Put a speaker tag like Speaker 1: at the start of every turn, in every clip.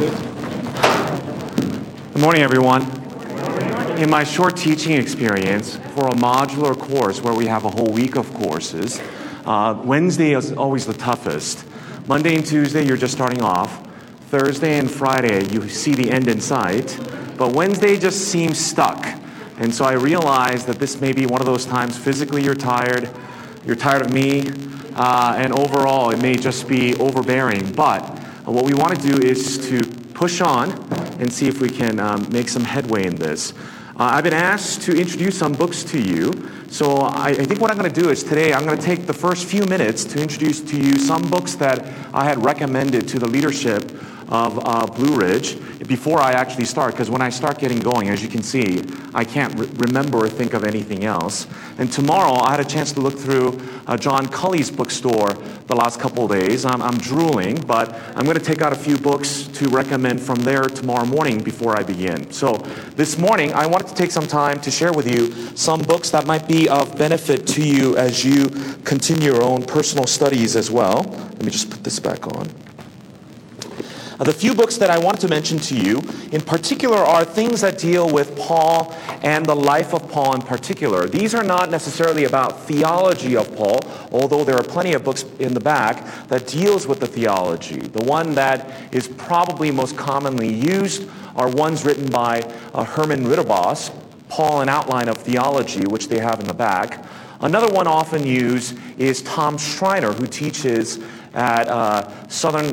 Speaker 1: Good morning, everyone. In my short teaching experience for a modular course where we have a whole week of courses, Wednesday is always the toughest. Monday and Tuesday, you're just starting off. Thursday and Friday, you see the end in sight. But Wednesday just seems stuck. And so I realized that this may be one of those times physically you're tired of me, and overall it may just be overbearing. But what we want to do is to push on and see if we can make some headway in this. I've been asked to introduce some books to you. So I think what I'm going to do is today I'm going to take the first few minutes to introduce to you some books that I had recommended to the leadership of Blue Ridge before I actually start, because when I start getting going, as you can see, I can't remember or think of anything else. And tomorrow, I had a chance to look through John Cully's bookstore the last couple of days. I'm drooling, but I'm going to take out a few books to recommend from there tomorrow morning before I begin. So this morning, I wanted to take some time to share with you some books that might be of benefit to you as you continue your own personal studies as well. Let me just put this back on. The few books that I want to mention to you in particular are things that deal with Paul and the life of Paul in particular. These are not necessarily about theology of Paul, although there are plenty of books in the back that deals with the theology. The one that is probably most commonly used are ones written by Herman Ridderbos, Paul, an Outline of Theology, which they have in the back. Another one often used is Tom Schreiner, who teaches at Southern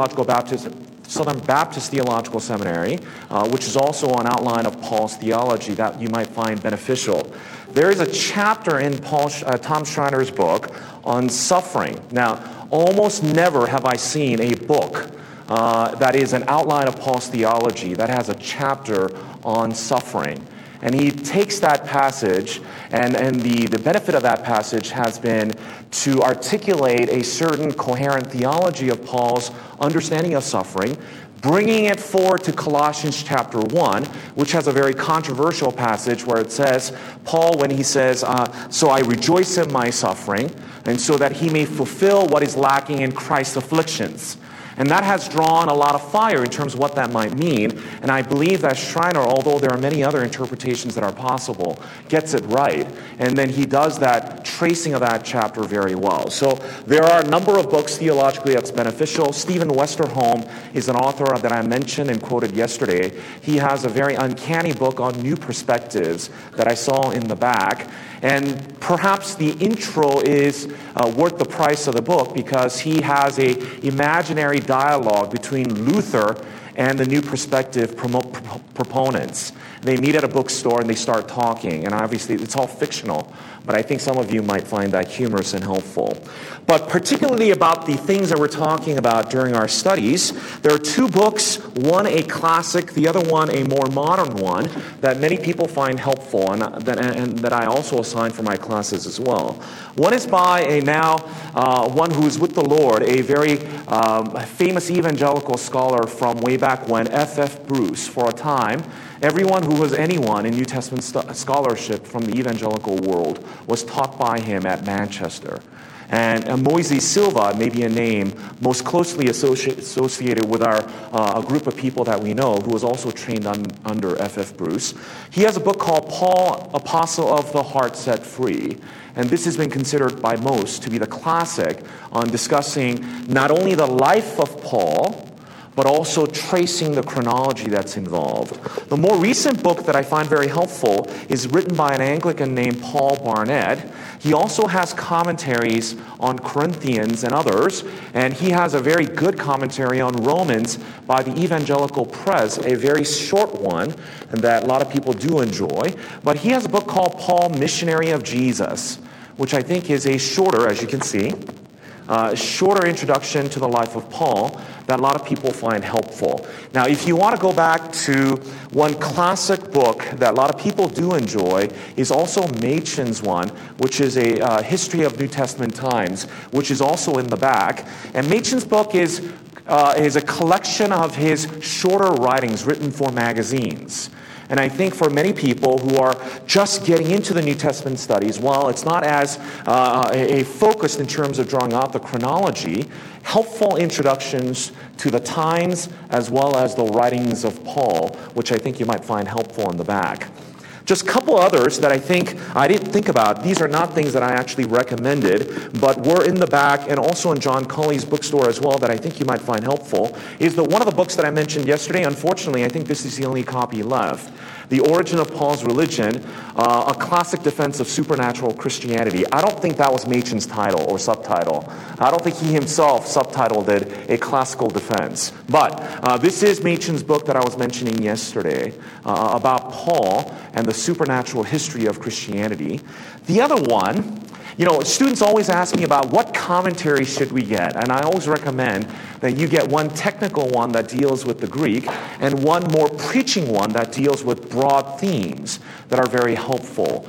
Speaker 1: Baptist Theological Seminary, which is also an outline of Paul's theology that you might find beneficial. There is a chapter in Tom Schreiner's book on suffering. Now, almost never have I seen a book that is an outline of Paul's theology that has a chapter on suffering. And he takes that passage, and the benefit of that passage has been to articulate a certain coherent theology of Paul's understanding of suffering, bringing it forward to Colossians chapter 1, which has a very controversial passage where it says, Paul, when he says, so I rejoice in my suffering, and so that he may fulfill what is lacking in Christ's afflictions. And that has drawn a lot of fire in terms of what that might mean. And I believe that Schreiner, although there are many other interpretations that are possible, gets it right. And then he does that tracing of that chapter very well. So there are a number of books theologically that's beneficial. Stephen Westerholm is an author that I mentioned and quoted yesterday. He has a very uncanny book on new perspectives that I saw in the back. And perhaps the intro is worth the price of the book because he has an imaginary dialogue between Luther and the new perspective proponents. They meet at a bookstore and they start talking. And obviously it's all fictional, but I think some of you might find that humorous and helpful. But particularly about the things that we're talking about during our studies, there are two books, one a classic, the other one a more modern one, that many people find helpful and that I also assign for my classes as well. One is by one who is with the Lord, a very famous evangelical scholar from way back when, F.F. Bruce. For a time, everyone who was anyone in New Testament scholarship from the evangelical world was taught by him at Manchester. And Moisés Silva may be a name most closely associated with a group of people that we know who was also trained under F.F. Bruce. He has a book called Paul, Apostle of the Heart Set Free. And this has been considered by most to be the classic on discussing not only the life of Paul, but also tracing the chronology that's involved. The more recent book that I find very helpful is written by an Anglican named Paul Barnett. He also has commentaries on Corinthians and others, and he has a very good commentary on Romans by the Evangelical Press, a very short one that a lot of people do enjoy. But he has a book called Paul, Missionary of Jesus, which I think is a shorter, as you can see, shorter introduction to the life of Paul that a lot of people find helpful. Now, if you want to go back to one classic book that a lot of people do enjoy, is also Machen's one, which is a history of New Testament times, which is also in the back. And Machen's book is a collection of his shorter writings written for magazines. And I think for many people who are just getting into the New Testament studies, while it's not as focused in terms of drawing out the chronology, helpful introductions to the times as well as the writings of Paul, which I think you might find helpful in the back. Just a couple others that I think I didn't think about. These are not things that I actually recommended, but were in the back and also in John Cully's bookstore as well that I think you might find helpful, is that one of the books that I mentioned yesterday, unfortunately, I think this is the only copy left. The Origin of Paul's Religion, a classic defense of supernatural Christianity. I don't think that was Machen's title or subtitle. I don't think he himself subtitled it A Classical Defense. But this is Machen's book that I was mentioning yesterday about Paul and the supernatural history of Christianity. The other one, students always ask me about what commentary should we get, and I always recommend that you get one technical one that deals with the Greek and one more preaching one that deals with broad themes that are very helpful.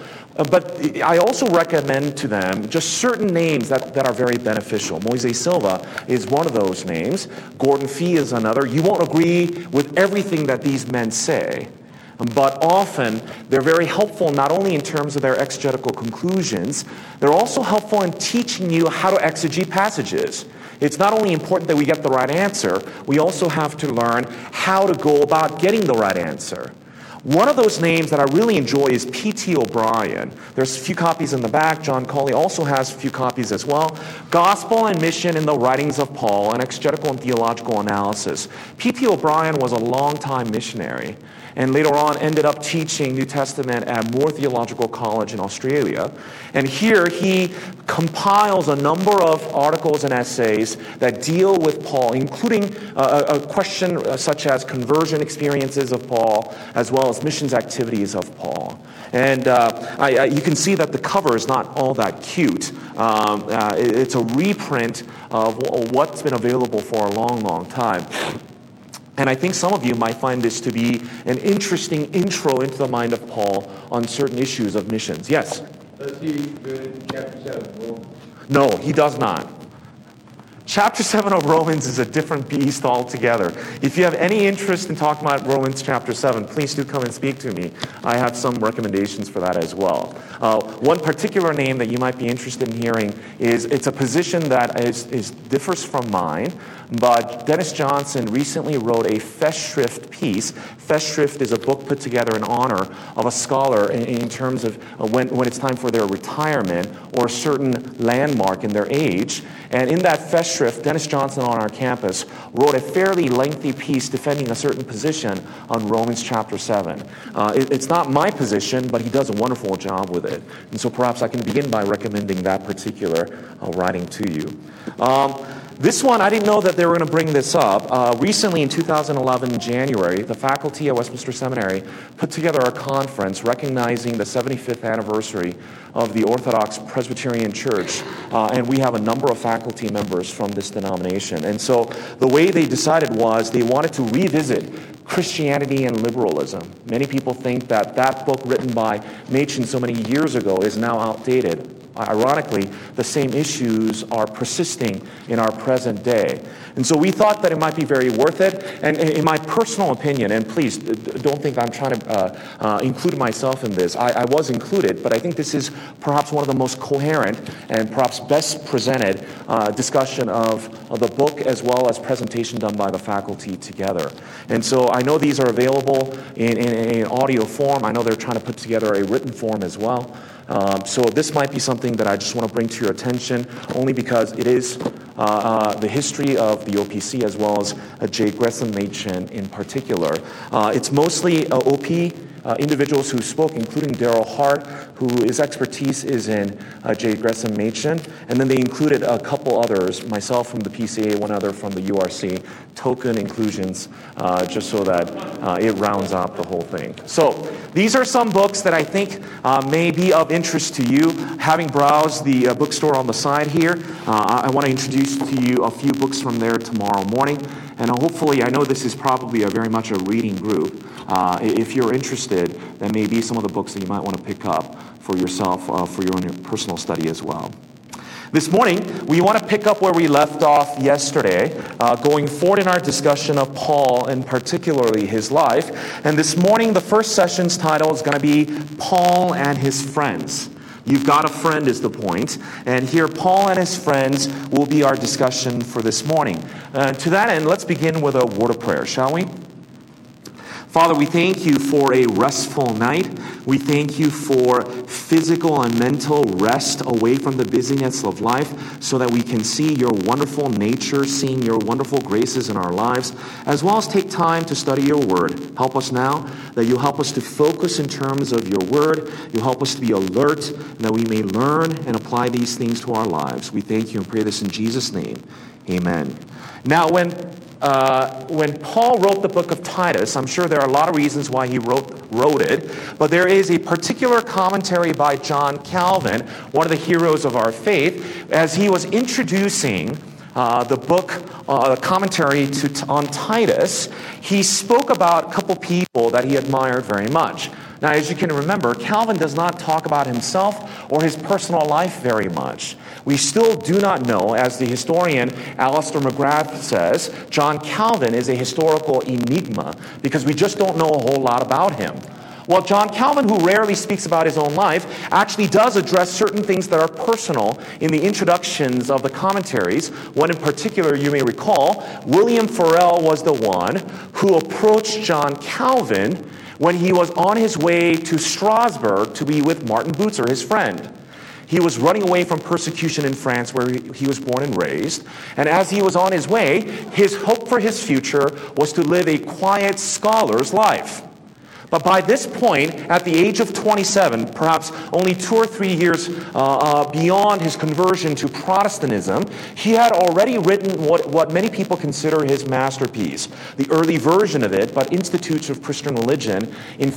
Speaker 1: But I also recommend to them just certain names that are very beneficial. Moise Silva is one of those names. Gordon Fee is another. You won't agree with everything that these men say, but often they're very helpful not only in terms of their exegetical conclusions, they're also helpful in teaching you how to exegete passages. It's not only important that we get the right answer, we also have to learn how to go about getting the right answer. One of those names that I really enjoy is P.T. O'Brien. There's a few copies in the back. John Cully also has a few copies as well. Gospel and Mission in the Writings of Paul, an Exegetical and Theological Analysis. P.T. O'Brien was a long-time missionary and later on ended up teaching New Testament at Moore Theological College in Australia. And here he compiles a number of articles and essays that deal with Paul, including a question such as conversion experiences of Paul, as well as missions activities of Paul. And you can see that the cover is not all that cute. It's a reprint of what's been available for a long, long time. And I think some of you might find this to be an interesting intro into the mind of Paul on certain issues of missions. Yes?
Speaker 2: Does he go into chapter 7?
Speaker 1: No, he does not. Chapter 7 of Romans is a different beast altogether. If you have any interest in talking about Romans chapter 7, please do come and speak to me. I have some recommendations for that as well. One particular name that you might be interested in hearing it's a position that differs from mine, but Dennis Johnson recently wrote a Festschrift piece. Festschrift is a book put together in honor of a scholar in terms of when it's time for their retirement or a certain landmark in their age. And in that Festschrift, Dennis Johnson on our campus wrote a fairly lengthy piece defending a certain position on Romans chapter 7. It's not my position, but he does a wonderful job with it. And so perhaps I can begin by recommending that particular writing to you. This one, I didn't know that they were going to bring this up. Recently, in 2011, January, the faculty at Westminster Seminary put together a conference recognizing the 75th anniversary of the Orthodox Presbyterian Church, and we have a number of faculty members from this denomination. And so the way they decided was they wanted to revisit Christianity and liberalism. Many people think that that book written by Machen so many years ago is now outdated. Ironically, the same issues are persisting in our present day. And so we thought that it might be very worth it. And in my personal opinion, and please don't think I'm trying to include myself in this. I was included, but I think this is perhaps one of the most coherent and perhaps best presented discussion of the book as well as presentation done by the faculty together. And so I know these are available in audio form. I know they're trying to put together a written form as well. So this might be something that I just want to bring to your attention, only because it is the history of the OPC as well as J. Gresham Machen in particular. It's mostly OP individuals who spoke, including Daryl Hart, his expertise is in J. Gresham Machen, and then they included a couple others, myself from the PCA, one other from the URC, token inclusions, just so that it rounds out the whole thing. So these are some books that I think may be of interest to you. Having browsed the bookstore on the side here, I want to introduce to you a few books from there tomorrow morning. And hopefully, I know this is probably very much a reading group. If you're interested, there may be some of the books that you might want to pick up for yourself, for your own personal study as well. This morning, we want to pick up where we left off yesterday, going forward in our discussion of Paul and particularly his life. And this morning, the first session's title is going to be Paul and His Friends. You've got a friend is the point. And here, Paul and his friends will be our discussion for this morning. To that end, let's begin with a word of prayer, shall we? Father, we thank you for a restful night. We thank you for physical and mental rest away from the busyness of life so that we can see your wonderful nature, seeing your wonderful graces in our lives, as well as take time to study your word. Help us now that you'll help us to focus in terms of your word. You'll help us to be alert and that we may learn and apply these things to our lives. We thank you and pray this in Jesus' name. Amen. Now, when Paul wrote the book of Titus, I'm sure there are a lot of reasons why he wrote it, but there is a particular commentary by John Calvin, one of the heroes of our faith, as he was introducing the book, commentary on Titus. He spoke about a couple people that he admired very much. Now, as you can remember, Calvin does not talk about himself or his personal life very much. We still do not know, as the historian Alistair McGrath says, John Calvin is a historical enigma because we just don't know a whole lot about him. Well, John Calvin, who rarely speaks about his own life, actually does address certain things that are personal in the introductions of the commentaries. One in particular, you may recall, William Farel was the one who approached John Calvin when he was on his way to Strasbourg to be with Martin Bucer, his friend. He was running away from persecution in France where he was born and raised. And as he was on his way, his hope for his future was to live a quiet scholar's life. But by this point, at the age of 27, perhaps only 2 or 3 years beyond his conversion to Protestantism, he had already written what many people consider his masterpiece, the early version of it, but Institutes of Christian Religion in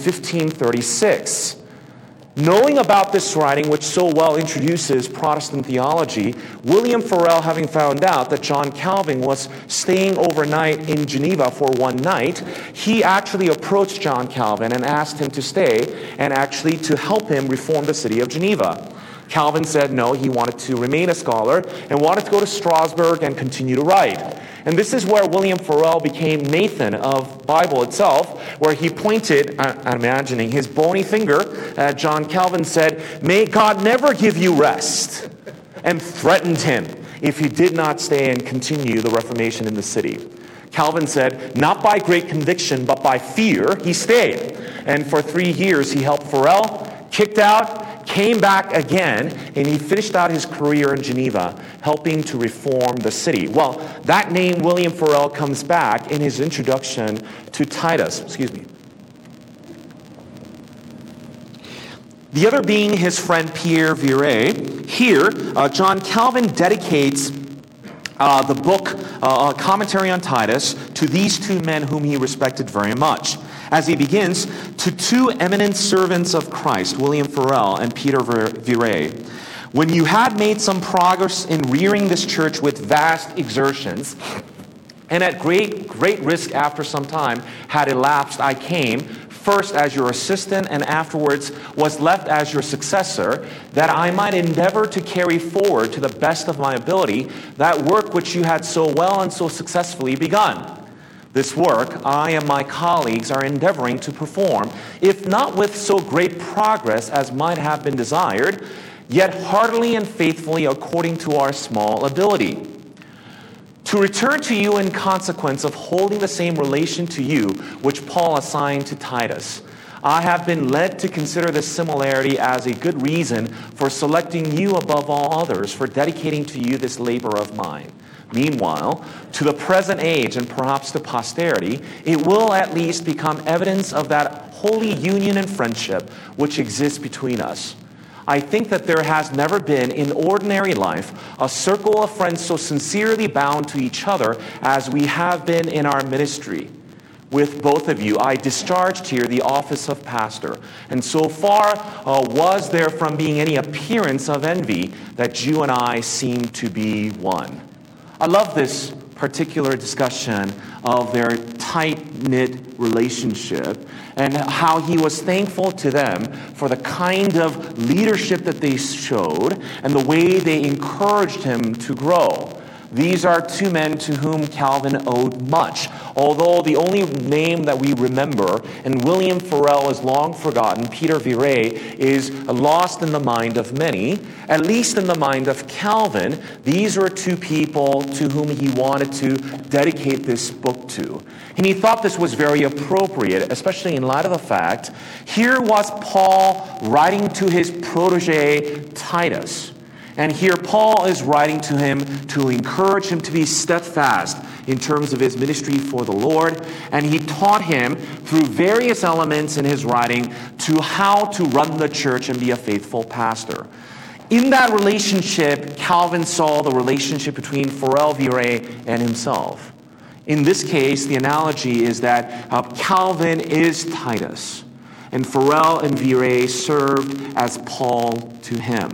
Speaker 1: 1536. Knowing about this writing, which so well introduces Protestant theology, William Farel, having found out that John Calvin was staying overnight in Geneva for one night, he actually approached John Calvin and asked him to stay and actually to help him reform the city of Geneva. Calvin said no, he wanted to remain a scholar and wanted to go to Strasbourg and continue to write. And this is where William Farel became Nathan of Bible itself, where he pointed, I'm imagining, his bony finger at John Calvin, said, "May God never give you rest," and threatened him if he did not stay and continue the Reformation in the city. Calvin said, not by great conviction, but by fear, he stayed. And for 3 years, he helped Farel, kicked out, came back again, and he finished out his career in Geneva, helping to reform the city. Well, that name, William Farel, comes back in his introduction to Titus. The other being his friend Pierre Viret. Here, John Calvin dedicates the book, commentary on Titus, to these two men whom he respected very much. As he begins, to two eminent servants of Christ, William Farel and Peter Viret, when you had made some progress in rearing this church with vast exertions, and at great risk after some time had elapsed, I came, first as your assistant and afterwards was left as your successor, that I might endeavor to carry forward to the best of my ability that work which you had so well and so successfully begun. This work, I and my colleagues are endeavoring to perform, if not with so great progress as might have been desired, yet heartily and faithfully according to our small ability. To return to you in consequence of holding the same relation to you which Paul assigned to Titus, I have been led to consider this similarity as a good reason for selecting you above all others, for dedicating to you this labor of mine. Meanwhile, to the present age and perhaps to posterity, it will at least become evidence of that holy union and friendship which exists between us. I think that there has never been in ordinary life a circle of friends so sincerely bound to each other as we have been in our ministry. With both of you, I discharged here the office of pastor, and so far was there from being any appearance of envy that you and I seem to be one. I love this particular discussion of their tight-knit relationship, and how he was thankful to them for the kind of leadership that they showed and the way they encouraged him to grow. These are two men to whom Calvin owed much, although the only name that we remember, and William Farel is long forgotten, Peter Viret, is lost in the mind of many, at least in the mind of Calvin. These were two people to whom he wanted to dedicate this book to. And he thought this was very appropriate, especially in light of the fact, here was Paul writing to his protege Titus. And here Paul is writing to him to encourage him to be steadfast in terms of his ministry for the Lord. And he taught him through various elements in his writing to how to run the church and be a faithful pastor. In that relationship, Calvin saw the relationship between Farel Viret and himself. In this case, the analogy is that Calvin is Titus, and Farel and Viret served as Paul to him.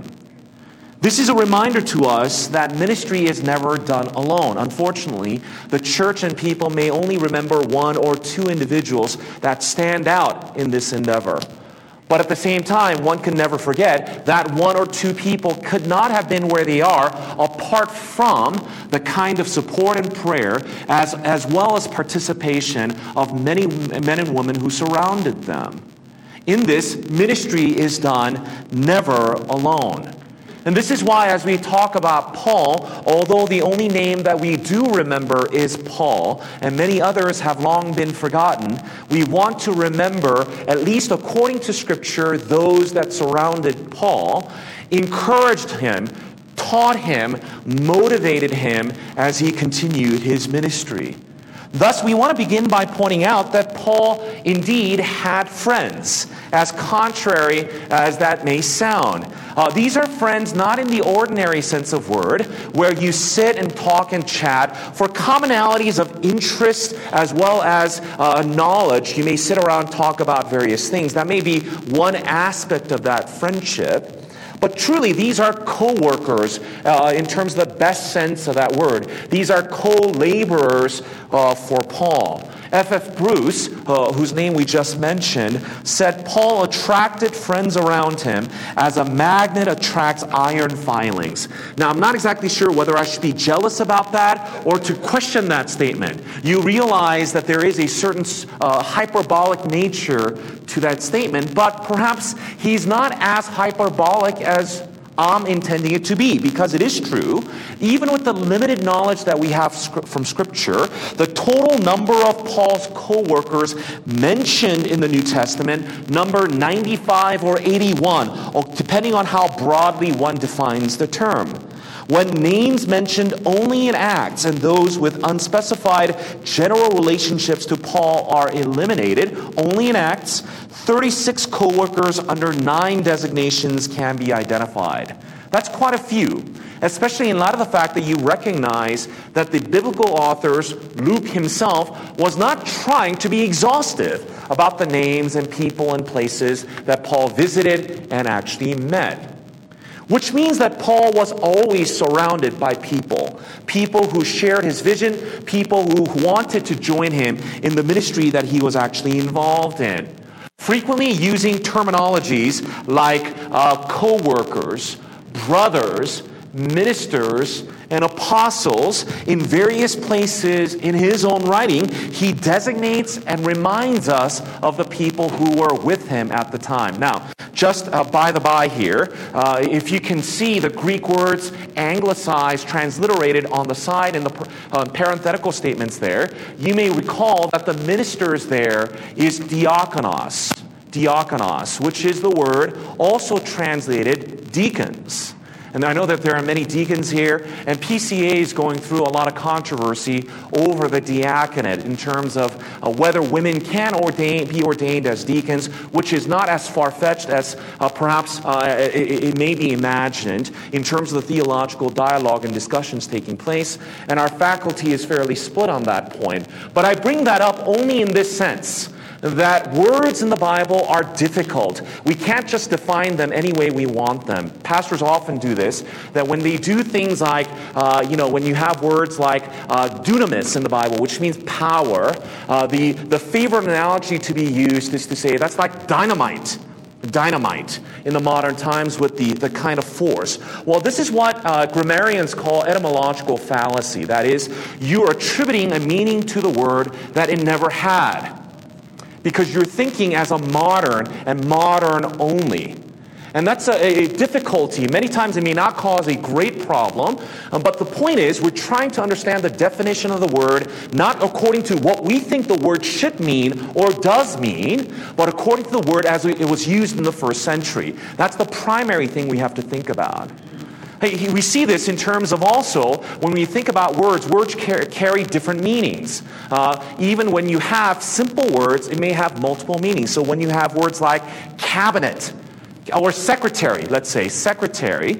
Speaker 1: This is a reminder to us that ministry is never done alone. Unfortunately, the church and people may only remember one or two individuals that stand out in this endeavor. But at the same time, one can never forget that one or two people could not have been where they are apart from the kind of support and prayer as well as participation of many men and women who surrounded them. In this, ministry is done never alone. And this is why, as we talk about Paul, although the only name that we do remember is Paul, and many others have long been forgotten, we want to remember, at least according to Scripture, those that surrounded Paul, encouraged him, taught him, motivated him as he continued his ministry. Thus, we want to begin by pointing out that Paul indeed had friends, as contrary as that may sound. These are friends not in the ordinary sense of word, where you sit and talk and chat for commonalities of interest as well as knowledge. You may sit around and talk about various things. That may be one aspect of that friendship. But truly, these are co-workers in terms of the best sense of that word. These are co-laborers for Paul. F.F. Bruce, whose name we just mentioned, said Paul attracted friends around him as a magnet attracts iron filings. Now, I'm not exactly sure whether I should be jealous about that or to question that statement. You realize that there is a certain hyperbolic nature to that statement, but perhaps he's not as hyperbolic as I'm intending it to be, because it is true. Even with the limited knowledge that we have from Scripture, the total number of Paul's co-workers mentioned in the New Testament number 95 or 81, or depending on how broadly one defines the term. When names mentioned only in Acts and those with unspecified general relationships to Paul are eliminated, only in Acts, 36 co-workers under 9 designations can be identified. That's quite a few, especially in light of the fact that you recognize that the biblical authors, Luke himself, was not trying to be exhaustive about the names and people and places that Paul visited and actually met. Which means that Paul was always surrounded by people who shared his vision, people who wanted to join him in the ministry that he was actually involved in. Frequently using terminologies like co-workers, brothers, ministers, and apostles in various places in his own writing, he designates and reminds us of the people who were with him at the time. Now, just by the by here, if you can see the Greek words anglicized, transliterated on the side in the parenthetical statements there, you may recall that the ministers there is diakonos, which is the word also translated deacons. And I know that there are many deacons here, and PCA is going through a lot of controversy over the diaconate in terms of whether women can be ordained as deacons, which is not as far-fetched as perhaps it may be imagined in terms of the theological dialogue and discussions taking place. And our faculty is fairly split on that point. But I bring that up only in this sense, that words in the Bible are difficult. We can't just define them any way we want them. Pastors often do this, that when they do things like, when you have words like dunamis in the Bible, which means power, the favorite analogy to be used is to say that's like dynamite in the modern times with the kind of force. Well, this is what grammarians call etymological fallacy. That is, you're attributing a meaning to the word that it never had, because you're thinking as a modern and modern only. And that's a difficulty. Many times it may not cause a great problem, but the point is we're trying to understand the definition of the word, not according to what we think the word should mean or does mean, but according to the word as it was used in the first century. That's the primary thing we have to think about. Hey, we see this in terms of also, when we think about words carry different meanings. Even when you have simple words, it may have multiple meanings. So when you have words like cabinet, or secretary, let's say, secretary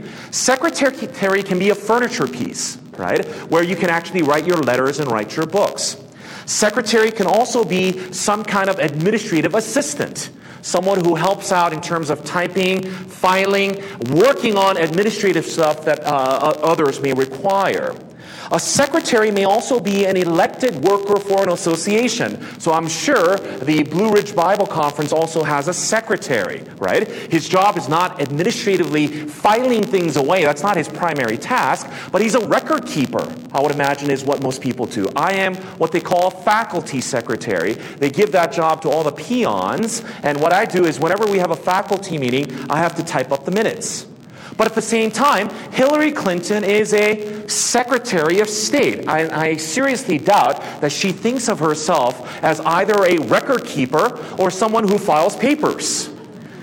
Speaker 1: can be a furniture piece, right? Where you can actually write your letters and write your books. Secretary can also be some kind of administrative assistant. Someone who helps out in terms of typing, filing, working on administrative stuff that others may require. A secretary may also be an elected worker for an association. So I'm sure the Blue Ridge Bible Conference also has a secretary, right? His job is not administratively filing things away. That's not his primary task, but he's a record keeper, I would imagine is what most people do. I am what they call a faculty secretary. They give that job to all the peons, and what I do is whenever we have a faculty meeting, I have to type up the minutes. But at the same time, Hillary Clinton is a Secretary of State. I seriously doubt that she thinks of herself as either a record keeper or someone who files papers.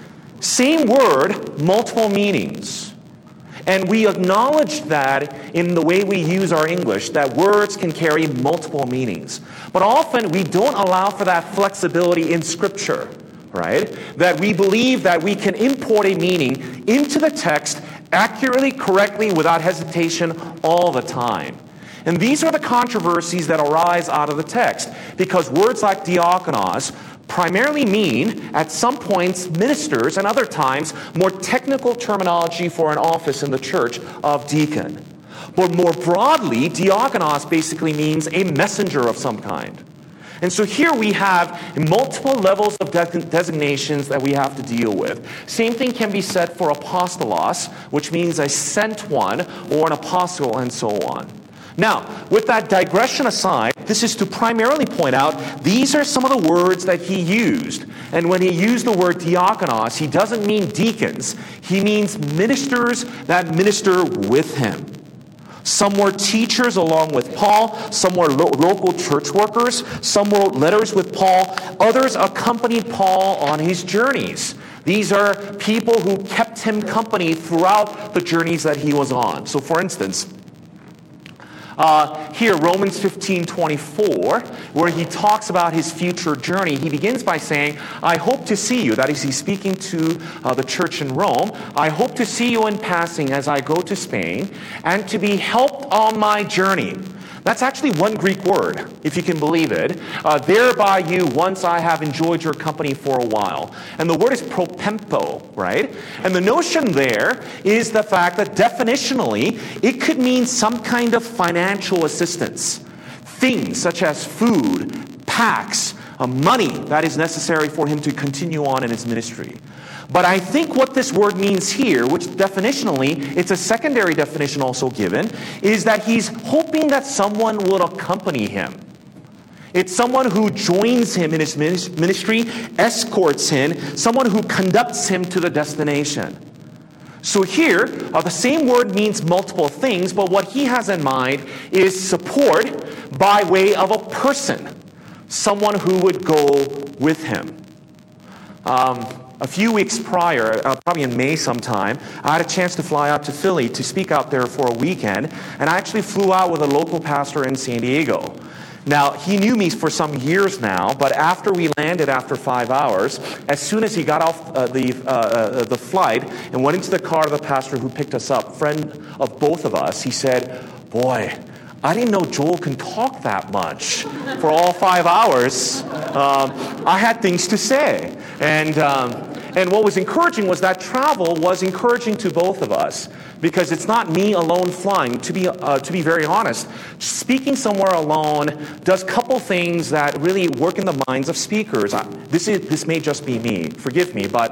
Speaker 1: Same word, multiple meanings. And we acknowledge that in the way we use our English, that words can carry multiple meanings. But often we don't allow for that flexibility in Scripture. Right? That we believe that we can import a meaning into the text accurately, correctly, without hesitation all the time. And these are the controversies that arise out of the text, because words like diakonos primarily mean, at some points, ministers, and other times, more technical terminology for an office in the church of deacon. But more broadly, diakonos basically means a messenger of some kind. And so here we have multiple levels of designations that we have to deal with. Same thing can be said for apostolos, which means a sent one or an apostle and so on. Now, with that digression aside, this is to primarily point out these are some of the words that he used. And when he used the word diakonos, he doesn't mean deacons. He means ministers that minister with him. Some were teachers along with Paul. Some were local church workers. Some wrote letters with Paul. Others accompanied Paul on his journeys. These are people who kept him company throughout the journeys that he was on. So for instance, here, Romans 15:24, where he talks about his future journey, he begins by saying, I hope to see you. That is, he's speaking to the church in Rome. I hope to see you in passing as I go to Spain, and to be helped on my journey. That's actually one Greek word, if you can believe it. Thereby you, once I have enjoyed your company for a while. And the word is propempo, right? And the notion there is the fact that definitionally, it could mean some kind of financial assistance. Things such as food, packs, money that is necessary for him to continue on in his ministry. But I think what this word means here, which definitionally, it's a secondary definition also given, is that he's hoping that someone will accompany him. It's someone who joins him in his ministry, escorts him, someone who conducts him to the destination. So here, the same word means multiple things, but what he has in mind is support by way of a person, someone who would go with him. A few weeks prior, probably in May sometime, I had a chance to fly out to Philly to speak out there for a weekend, and I actually flew out with a local pastor in San Diego. Now, he knew me for some years now, but after we landed after 5 hours, as soon as he got off the flight and went into the car of the pastor who picked us up, friend of both of us, he said, boy, I didn't know Joel can talk that much for all 5 hours. I had things to say. And what was encouraging was that travel was encouraging to both of us, because it's not me alone flying. To be very honest, speaking somewhere alone does a couple things that really work in the minds of speakers. This may just be me, forgive me, but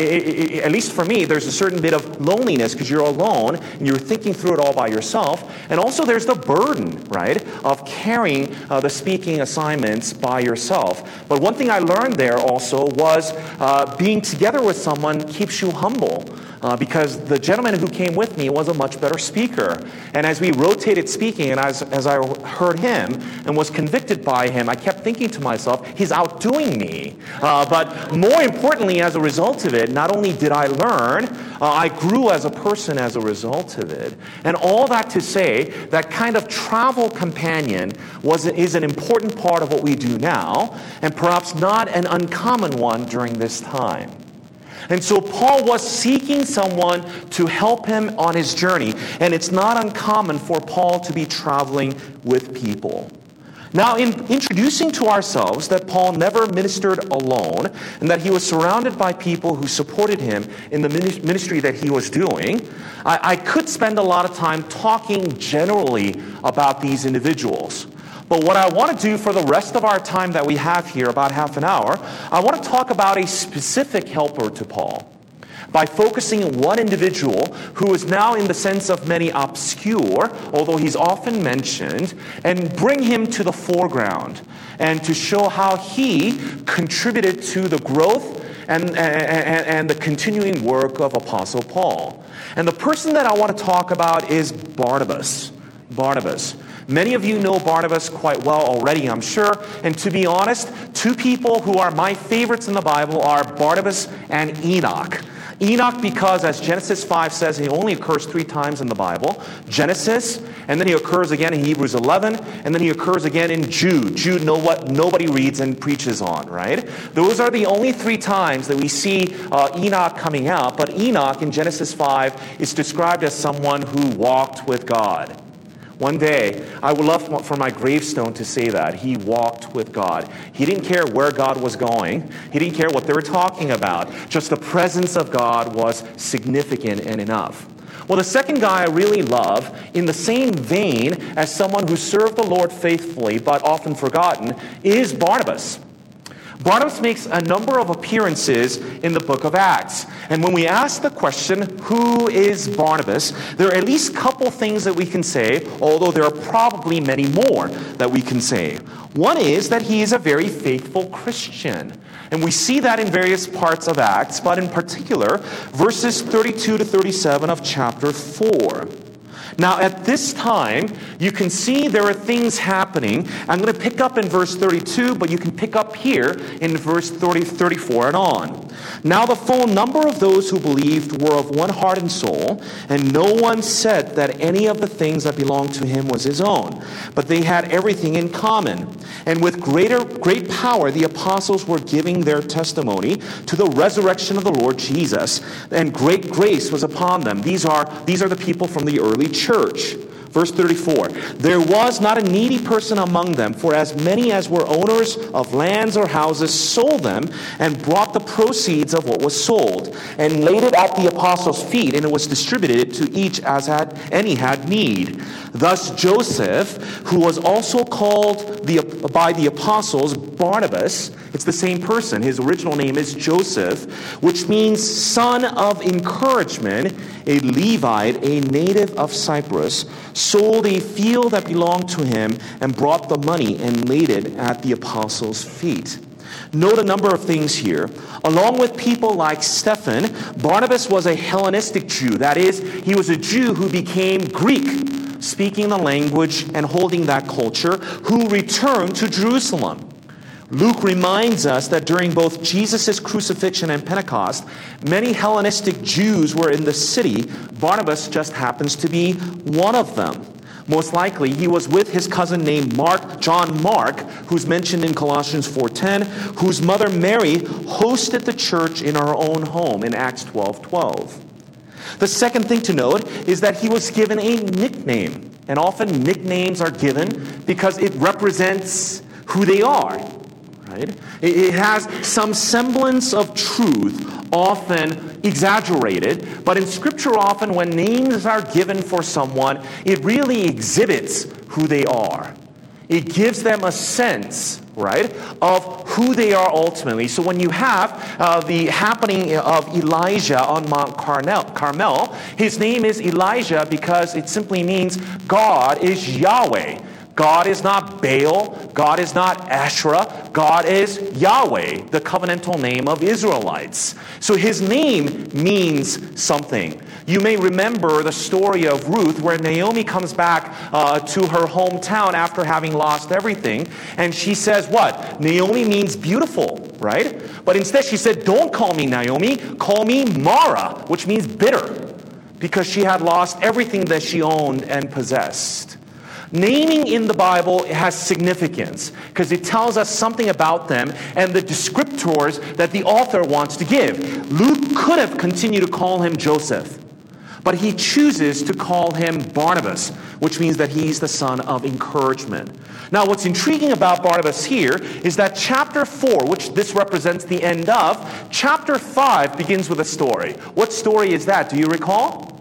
Speaker 1: at least for me, there's a certain bit of loneliness because you're alone and you're thinking through it all by yourself. And also there's the burden, right, of carrying the speaking assignments by yourself. But one thing I learned there also was being together with someone keeps you humble. Because the gentleman who came with me was a much better speaker. And as we rotated speaking, and as I heard him and was convicted by him, I kept thinking to myself, he's outdoing me. But more importantly, as a result of it, not only did I learn, I grew as a person as a result of it. And all that to say, that kind of travel companion is an important part of what we do now, and perhaps not an uncommon one during this time. And so Paul was seeking someone to help him on his journey. And it's not uncommon for Paul to be traveling with people. Now, in introducing to ourselves that Paul never ministered alone and that he was surrounded by people who supported him in the ministry that he was doing, I could spend a lot of time talking generally about these individuals. But what I want to do for the rest of our time that we have here, about half an hour, I want to talk about a specific helper to Paul by focusing on one individual who is now in the sense of many obscure, although he's often mentioned, and bring him to the foreground and to show how he contributed to the growth and the continuing work of Apostle Paul. And the person that I want to talk about is Barnabas. Many of you know Barnabas quite well already, I'm sure. And to be honest, two people who are my favorites in the Bible are Barnabas and Enoch. Enoch because, as Genesis 5 says, he only occurs 3 times in the Bible. Genesis, and then he occurs again in Hebrews 11, and then he occurs again in Jude. Jude, nobody reads and preaches on, right? Those are the only 3 times that we see Enoch coming out. But Enoch in Genesis 5 is described as someone who walked with God. One day, I would love for my gravestone to say that. He walked with God. He didn't care where God was going. He didn't care what they were talking about. Just the presence of God was significant and enough. Well, the second guy I really love, in the same vein as someone who served the Lord faithfully but often forgotten, is Barnabas. Barnabas makes a number of appearances in the book of Acts. And when we ask the question, who is Barnabas, there are at least a couple things that we can say, although there are probably many more that we can say. One is that he is a very faithful Christian. And we see that in various parts of Acts, but in particular, verses 32 to 37 of chapter 4. Now, at this time, you can see there are things happening. I'm going to pick up in verse 32, but you can pick up here in verse 34 and on. Now, the full number of those who believed were of one heart and soul, and no one said that any of the things that belonged to him was his own, but they had everything in common. And with great power, the apostles were giving their testimony to the resurrection of the Lord Jesus, and great grace was upon them. These are the people from the early church. Verse 34, there was not a needy person among them, for as many as were owners of lands or houses sold them and brought the proceeds of what was sold and laid it at the apostles' feet, and it was distributed to each as any had need. Thus Joseph, who was also called by the apostles Barnabas, it's the same person, his original name is Joseph, which means son of encouragement, a Levite, a native of Cyprus, sold a field that belonged to him and brought the money and laid it at the apostles' feet. Note a number of things here. Along with people like Stephen, Barnabas was a Hellenistic Jew. That is, he was a Jew who became Greek, speaking the language and holding that culture, who returned to Jerusalem. Luke reminds us that during both Jesus' crucifixion and Pentecost, many Hellenistic Jews were in the city. Barnabas just happens to be one of them. Most likely, he was with his cousin named John Mark, who's mentioned in Colossians 4:10, whose mother Mary hosted the church in her own home in Acts 12:12. The second thing to note is that he was given a nickname. And often nicknames are given because it represents who they are. right? It has some semblance of truth, often exaggerated, but in Scripture often when names are given for someone, it really exhibits who they are. It gives them a sense, right, of who they are ultimately. So when you have the happening of Elijah on Mount Carmel, his name is Elijah because it simply means God is Yahweh. God is not Baal. God is not Asherah. God is Yahweh, the covenantal name of Israelites. So his name means something. You may remember the story of Ruth where Naomi comes back to her hometown after having lost everything. And she says what? Naomi means beautiful, right? But instead she said, don't call me Naomi, call me Mara, which means bitter, because she had lost everything that she owned and possessed. Naming in the Bible has significance because it tells us something about them and the descriptors that the author wants to give. Luke could have continued to call him Joseph, but he chooses to call him Barnabas, which means that he's the son of encouragement. Now, what's intriguing about Barnabas here is that chapter 4, which this represents the end of, chapter 5 begins with a story. What story is that? Do you recall?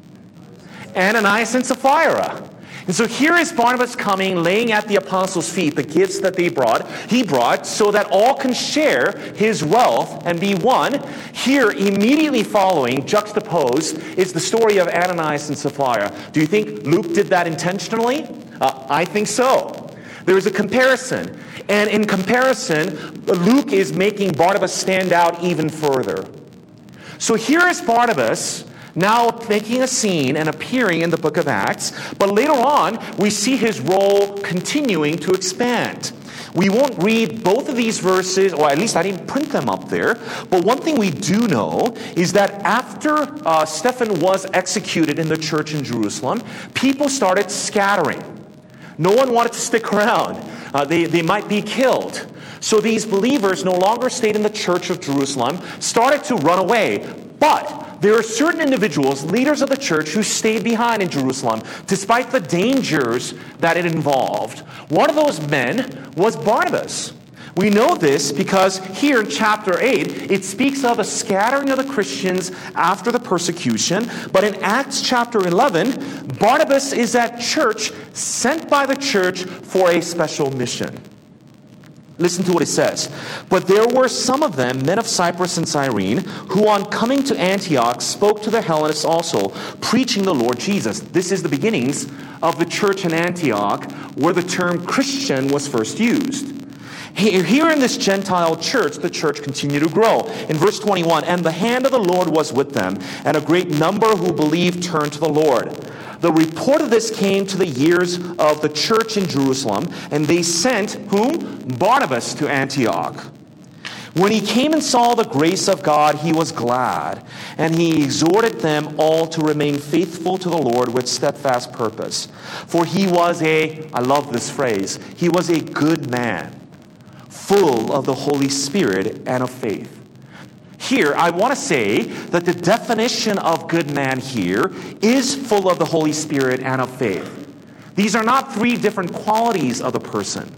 Speaker 1: Ananias and Sapphira. And so here is Barnabas coming, laying at the apostles' feet the gifts that he brought, so that all can share his wealth and be one. Here, immediately following, juxtaposed, is the story of Ananias and Sapphira. Do you think Luke did that intentionally? I think so. There is a comparison. And in comparison, Luke is making Barnabas stand out even further. So here is Barnabas now making a scene and appearing in the book of Acts, but later on we see his role continuing to expand. We won't read both of these verses, or at least I didn't print them up there, but one thing we do know is that after Stephen was executed in the church in Jerusalem, people started scattering. No one wanted to stick around. They might be killed. So these believers no longer stayed in the church of Jerusalem, started to run away. But there are certain individuals, leaders of the church, who stayed behind in Jerusalem, despite the dangers that it involved. One of those men was Barnabas. We know this because here in chapter 8, it speaks of a scattering of the Christians after the persecution. But in Acts chapter 11, Barnabas is at church, sent by the church for a special mission. Listen to what it says. But there were some of them, men of Cyprus and Cyrene, who on coming to Antioch spoke to the Hellenists also, preaching the Lord Jesus. This is the beginnings of the church in Antioch, where the term Christian was first used. Here in this Gentile church, the church continued to grow. In verse 21, and the hand of the Lord was with them, and a great number who believed turned to the Lord. The report of this came to the ears of the church in Jerusalem, and they sent whom? Barnabas to Antioch. When he came and saw the grace of God, he was glad, and he exhorted them all to remain faithful to the Lord with steadfast purpose. For he was I love this phrase, he was a good man, full of the Holy Spirit and of faith. Here, I want to say that the definition of good man here is full of the Holy Spirit and of faith. These are not three different qualities of the person.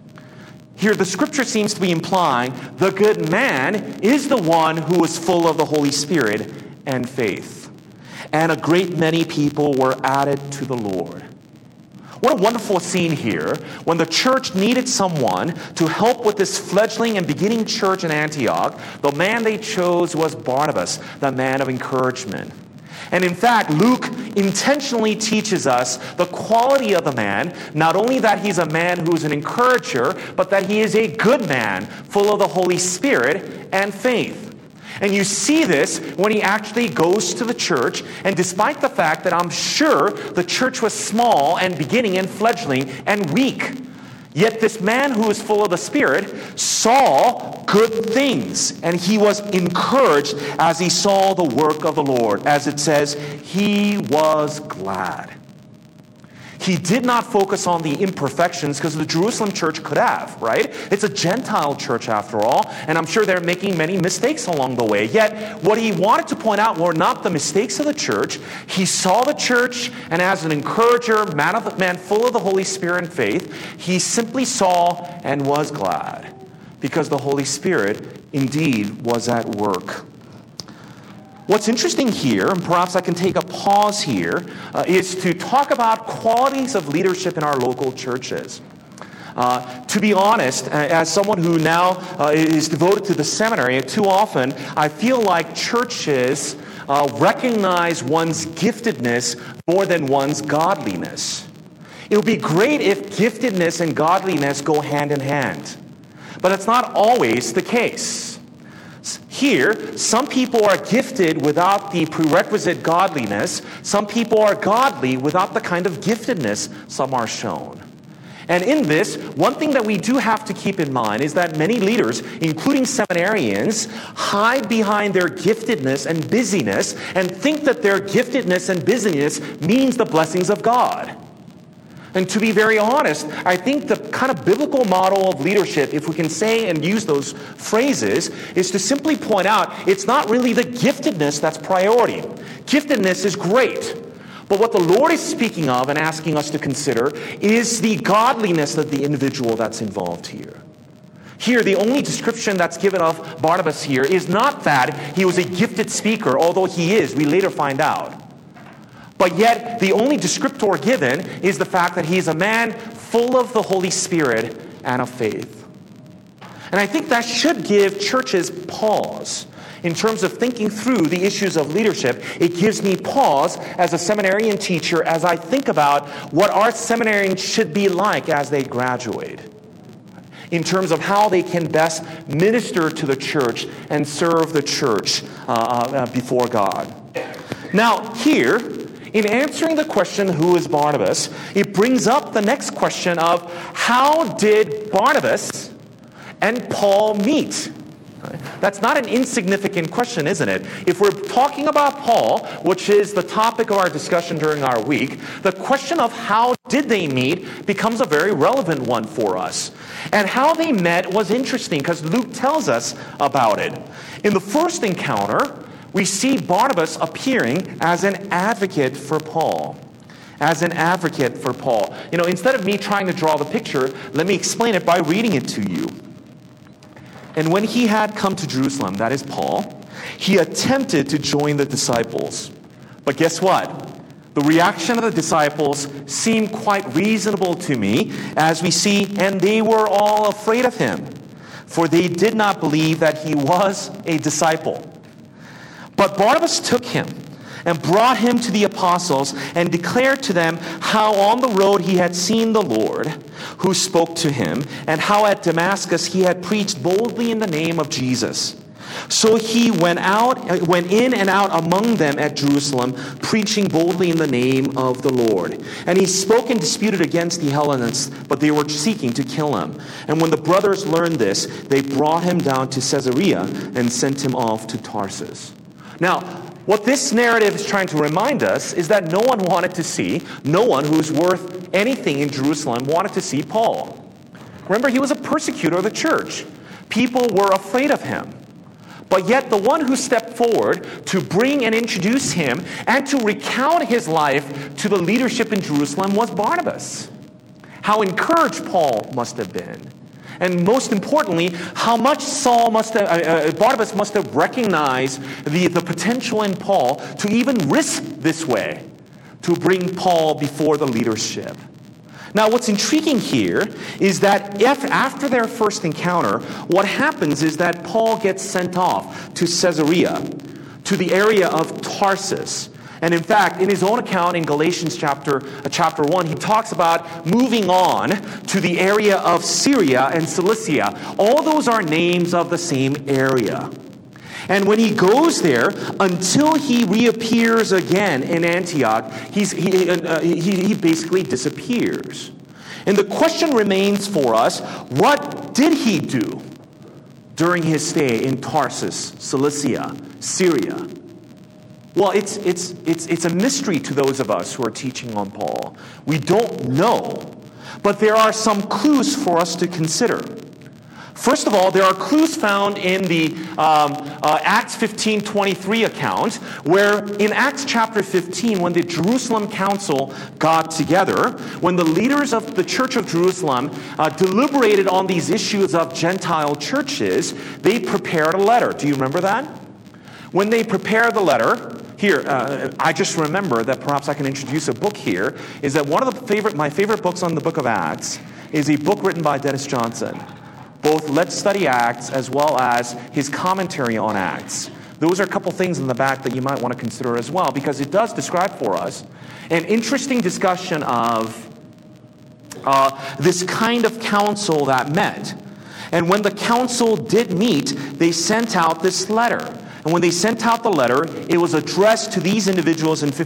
Speaker 1: Here, the scripture seems to be implying the good man is the one who is full of the Holy Spirit and faith. And a great many people were added to the Lord. What a wonderful scene here when the church needed someone to help with this fledgling and beginning church in Antioch. The man they chose was Barnabas, the man of encouragement. And in fact, Luke intentionally teaches us the quality of the man, not only that he's a man who's an encourager, but that he is a good man, full of the Holy Spirit and faith. And you see this when he actually goes to the church, and despite the fact that I'm sure the church was small and beginning and fledgling and weak, yet this man who is full of the Spirit saw good things, and he was encouraged as he saw the work of the Lord. As it says, he was glad. He did not focus on the imperfections because the Jerusalem church could have, right? It's a Gentile church after all, and I'm sure they're making many mistakes along the way. Yet, what he wanted to point out were not the mistakes of the church. He saw the church, and as an encourager, man full of the Holy Spirit and faith, he simply saw and was glad because the Holy Spirit indeed was at work. What's interesting here, and perhaps I can take a pause here, is to talk about qualities of leadership in our local churches. To be honest, as someone who now is devoted to the seminary, too often I feel like churches recognize one's giftedness more than one's godliness. It would be great if giftedness and godliness go hand in hand, but it's not always the case. Here, some people are gifted without the prerequisite godliness. Some people are godly without the kind of giftedness some are shown. And in this, one thing that we do have to keep in mind is that many leaders, including seminarians, hide behind their giftedness and busyness and think that their giftedness and busyness means the blessings of God. And to be very honest, I think the kind of biblical model of leadership, if we can say and use those phrases, is to simply point out it's not really the giftedness that's priority. Giftedness is great. But what the Lord is speaking of and asking us to consider is the godliness of the individual that's involved here. Here, the only description that's given of Barnabas here is not that he was a gifted speaker, although he is, we later find out. But yet, the only descriptor given is the fact that he is a man full of the Holy Spirit and of faith. And I think that should give churches pause. In terms of thinking through the issues of leadership, it gives me pause as a seminarian teacher as I think about what our seminarians should be like as they graduate, in terms of how they can best minister to the church and serve the church before God. Now, here, in answering the question, who is Barnabas, it brings up the next question of how did Barnabas and Paul meet? That's not an insignificant question, isn't it? If we're talking about Paul, which is the topic of our discussion during our week, the question of how did they meet becomes a very relevant one for us. And how they met was interesting because Luke tells us about it. In the first encounter, we see Barnabas appearing as an advocate for Paul. As an advocate for Paul. You know, instead of me trying to draw the picture, let me explain it by reading it to you. And when he had come to Jerusalem, that is Paul, he attempted to join the disciples. But guess what? The reaction of the disciples seemed quite reasonable to me, as we see, and they were all afraid of him, for they did not believe that he was a disciple. But Barnabas took him and brought him to the apostles and declared to them how on the road he had seen the Lord, who spoke to him, and how at Damascus he had preached boldly in the name of Jesus. So he went in and out among them at Jerusalem, preaching boldly in the name of the Lord. And he spoke and disputed against the Hellenists, but they were seeking to kill him. And when the brothers learned this, they brought him down to Caesarea and sent him off to Tarsus. Now, what this narrative is trying to remind us is that no one who's worth anything in Jerusalem wanted to see Paul. Remember, he was a persecutor of the church. People were afraid of him. But yet the one who stepped forward to bring and introduce him and to recount his life to the leadership in Jerusalem was Barnabas. How encouraged Paul must have been. And most importantly, how much Barnabas must have recognized the potential in Paul to even risk this way, to bring Paul before the leadership. Now, what's intriguing here is that if after their first encounter, what happens is that Paul gets sent off to Caesarea, to the area of Tarsus. And in fact, in his own account in Galatians chapter 1, he talks about moving on to the area of Syria and Cilicia. All those are names of the same area. And when he goes there, until he reappears again in Antioch, he basically disappears. And the question remains for us, what did he do during his stay in Tarsus, Cilicia, Syria? Well, it's a mystery to those of us who are teaching on Paul. We don't know, but there are some clues for us to consider. First of all, there are clues found in the Acts 15:23 account, where in Acts chapter 15, when the Jerusalem Council got together, when the leaders of the Church of Jerusalem deliberated on these issues of Gentile churches, they prepared a letter. Do you remember that? When they prepared the letter, here, I just remember that perhaps I can introduce a book here, is that one of my favorite books on the book of Acts is a book written by Dennis Johnson. Both Let's Study Acts as well as his commentary on Acts. Those are a couple things in the back that you might want to consider as well, because it does describe for us an interesting discussion of this kind of council that met. And when the council did meet, they sent out this letter. And when they sent out the letter, it was addressed to these individuals in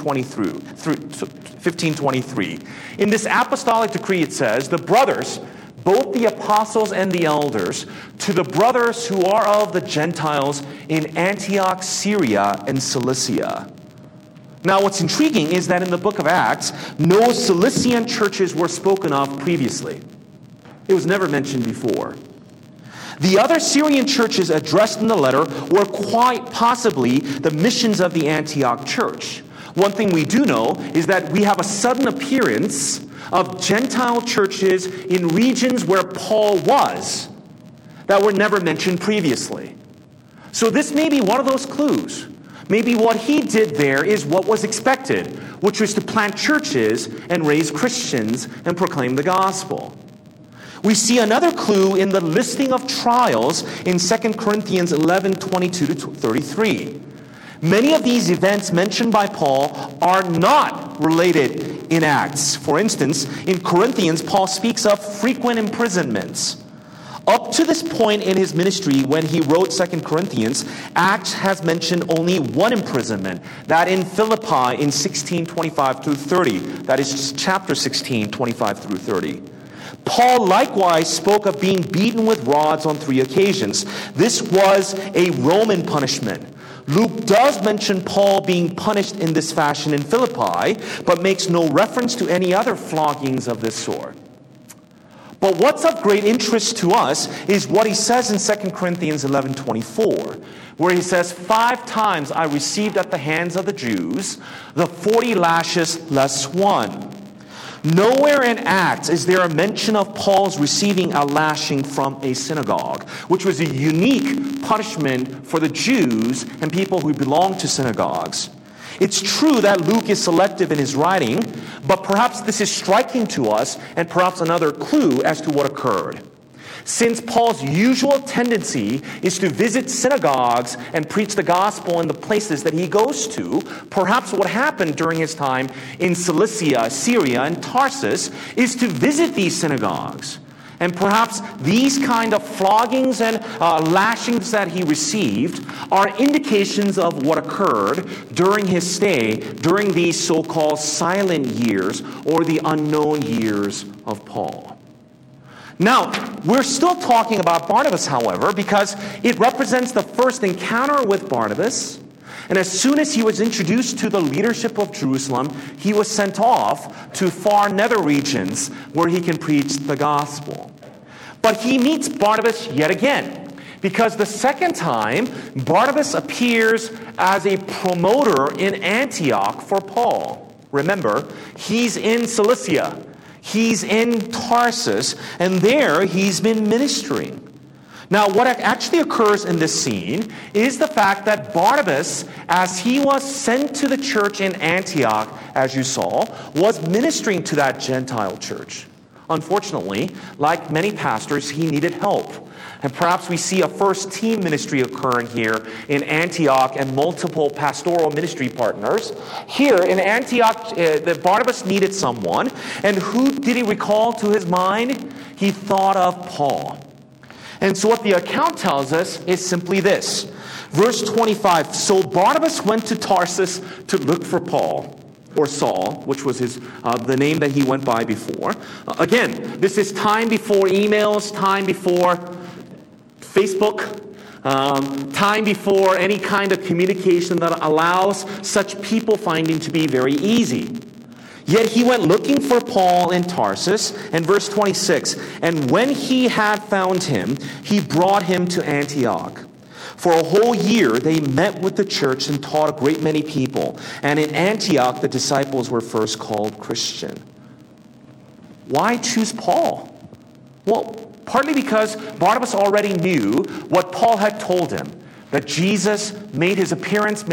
Speaker 1: 1523. In this apostolic decree, it says, "The brothers, both the apostles and the elders, to the brothers who are of the Gentiles in Antioch, Syria, and Cilicia." Now, what's intriguing is that in the book of Acts, no Cilician churches were spoken of previously. It was never mentioned before. The other Syrian churches addressed in the letter were quite possibly the missions of the Antioch church. One thing we do know is that we have a sudden appearance of Gentile churches in regions where Paul was that were never mentioned previously. So this may be one of those clues. Maybe what he did there is what was expected, which was to plant churches and raise Christians and proclaim the gospel. We see another clue in the listing of trials in 2 Corinthians 11:22-33. Many of these events mentioned by Paul are not related in Acts. For instance, in Corinthians, Paul speaks of frequent imprisonments. Up to this point in his ministry, when he wrote 2 Corinthians, Acts has mentioned only one imprisonment, that in Philippi in 16:25-30. That is chapter 16:25-30. Paul likewise spoke of being beaten with rods on 3 occasions. This was a Roman punishment. Luke does mention Paul being punished in this fashion in Philippi, but makes no reference to any other floggings of this sort. But what's of great interest to us is what he says in 2 Corinthians 11:24, where he says, 5 times I received at the hands of the Jews the 40 lashes less one. Nowhere in Acts is there a mention of Paul's receiving a lashing from a synagogue, which was a unique punishment for the Jews and people who belonged to synagogues. It's true that Luke is selective in his writing, but perhaps this is striking to us and perhaps another clue as to what occurred. Since Paul's usual tendency is to visit synagogues and preach the gospel in the places that he goes to, perhaps what happened during his time in Cilicia, Syria, and Tarsus is to visit these synagogues. And perhaps these kind of floggings and lashings that he received are indications of what occurred during his stay, during these so-called silent years or the unknown years of Paul. Now, we're still talking about Barnabas, however, because it represents the first encounter with Barnabas. And as soon as he was introduced to the leadership of Jerusalem, he was sent off to far nether regions where he can preach the gospel. But he meets Barnabas yet again, because the second time, Barnabas appears as a promoter in Antioch for Paul. Remember, he's in Cilicia. He's in Tarsus, and there he's been ministering. Now, what actually occurs in this scene is the fact that Barnabas, as he was sent to the church in Antioch, as you saw, was ministering to that Gentile church. Unfortunately, like many pastors, he needed help. And perhaps we see a first team ministry occurring here in Antioch and multiple pastoral ministry partners. Here in Antioch, Barnabas needed someone. And who did he recall to his mind? He thought of Paul. And so what the account tells us is simply this. Verse 25, so Barnabas went to Tarsus to look for Paul, or Saul, which was the name that he went by before. Again, this is time before emails, time before Facebook, time before any kind of communication that allows such people finding to be very easy. Yet he went looking for Paul in Tarsus. And verse 26, and when he had found him, he brought him to Antioch. For a whole year they met with the church and taught a great many people. And in Antioch the disciples were first called Christian. Why choose Paul? Well, partly because Barnabas already knew what Paul had told him, that Jesus made his appearance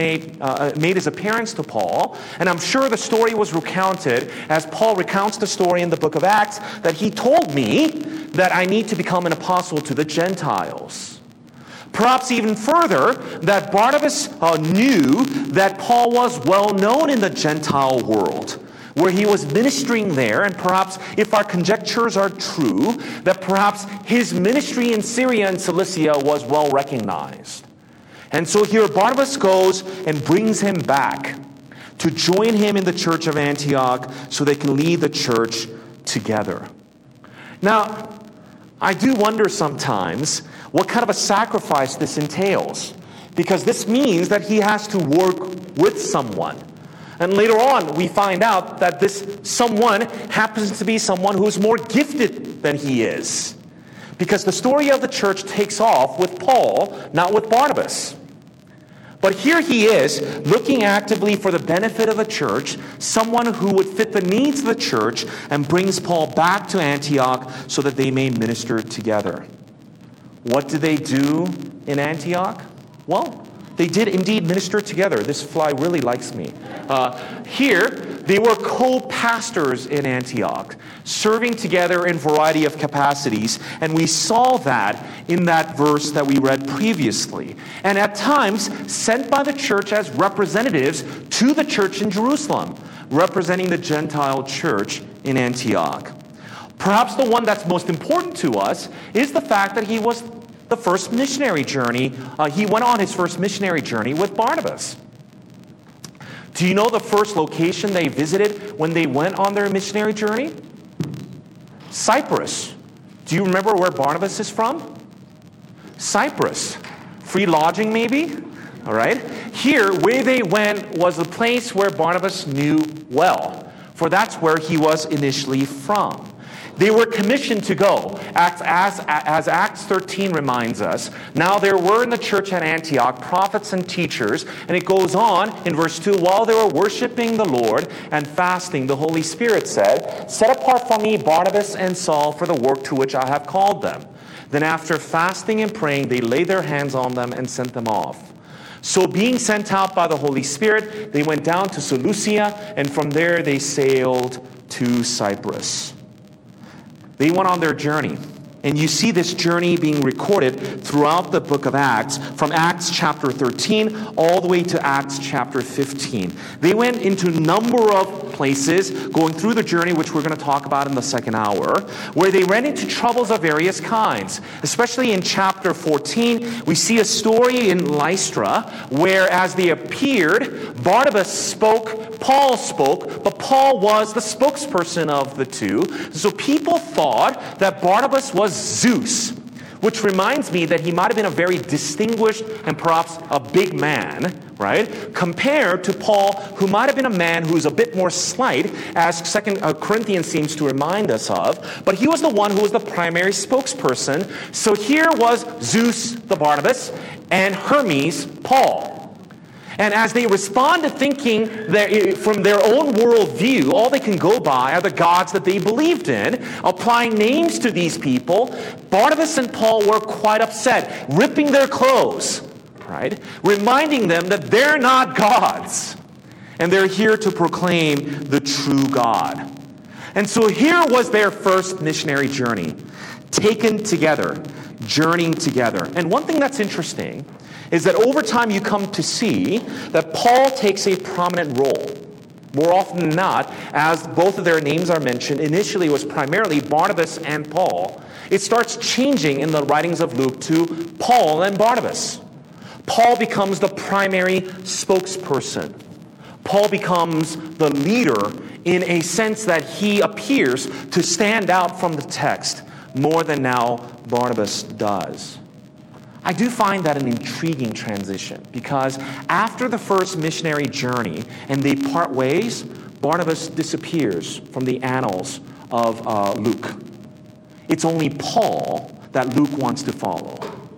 Speaker 1: to Paul, and I'm sure the story was recounted as Paul recounts the story in the book of Acts, that he told me that I need to become an apostle to the Gentiles. Perhaps even further, that Barnabas knew that Paul was well known in the Gentile world, where he was ministering there, and perhaps, if our conjectures are true, that perhaps his ministry in Syria and Cilicia was well recognized. And so here Barnabas goes and brings him back to join him in the church of Antioch so they can lead the church together. Now, I do wonder sometimes what kind of a sacrifice this entails, because this means that he has to work with someone. And later on, we find out that this someone happens to be someone who's more gifted than he is. Because the story of the church takes off with Paul, not with Barnabas. But here he is, looking actively for the benefit of the church, someone who would fit the needs of the church, and brings Paul back to Antioch so that they may minister together. What did they do in Antioch? Well, they did indeed minister together. This fly really likes me. Here, they were co-pastors in Antioch, serving together in a variety of capacities. And we saw that in that verse that we read previously. And at times, sent by the church as representatives to the church in Jerusalem, representing the Gentile church in Antioch. Perhaps the one that's most important to us is the fact that he was the first missionary journey. He went on his first missionary journey with Barnabas. Do you know the first location they visited when they went on their missionary journey? Cyprus. Do you remember where Barnabas is from? Cyprus. Free lodging, maybe? All right. Here, where they went was a place where Barnabas knew well, for that's where he was initially from. They were commissioned to go. As Acts 13 reminds us, now there were in the church at Antioch prophets and teachers, and it goes on in verse 2, while they were worshiping the Lord and fasting, the Holy Spirit said, set apart for me Barnabas and Saul for the work to which I have called them. Then after fasting and praying, they laid their hands on them and sent them off. So being sent out by the Holy Spirit, they went down to Seleucia, and from there they sailed to Cyprus. They went on their journey. And you see this journey being recorded throughout the book of Acts, from Acts chapter 13 all the way to Acts chapter 15. They went into a number of places, going through the journey, which we're going to talk about in the second hour, where they ran into troubles of various kinds. Especially in chapter 14, we see a story in Lystra, where as they appeared, Barnabas spoke, Paul spoke, but Paul was the spokesperson of the two. So people thought that Barnabas was Zeus, which reminds me that he might have been a very distinguished and perhaps a big man, right? Compared to Paul, who might have been a man who's a bit more slight, as 2 Corinthians seems to remind us of. But he was the one who was the primary spokesperson. So here was Zeus, the Barnabas, and Hermes, Paul. And as they respond to thinking that from their own worldview, all they can go by are the gods that they believed in, applying names to these people, Barnabas and Paul were quite upset, ripping their clothes, right? Reminding them that they're not gods, and they're here to proclaim the true God. And so here was their first missionary journey, taken together, journeying together. And one thing that's interesting is that over time you come to see that Paul takes a prominent role. More often than not, as both of their names are mentioned, initially it was primarily Barnabas and Paul. It starts changing in the writings of Luke to Paul and Barnabas. Paul becomes the primary spokesperson. Paul becomes the leader in a sense that he appears to stand out from the text more than now Barnabas does. I do find that an intriguing transition, because after the first missionary journey and they part ways, Barnabas disappears from the annals of Luke. It's only Paul that Luke wants to follow.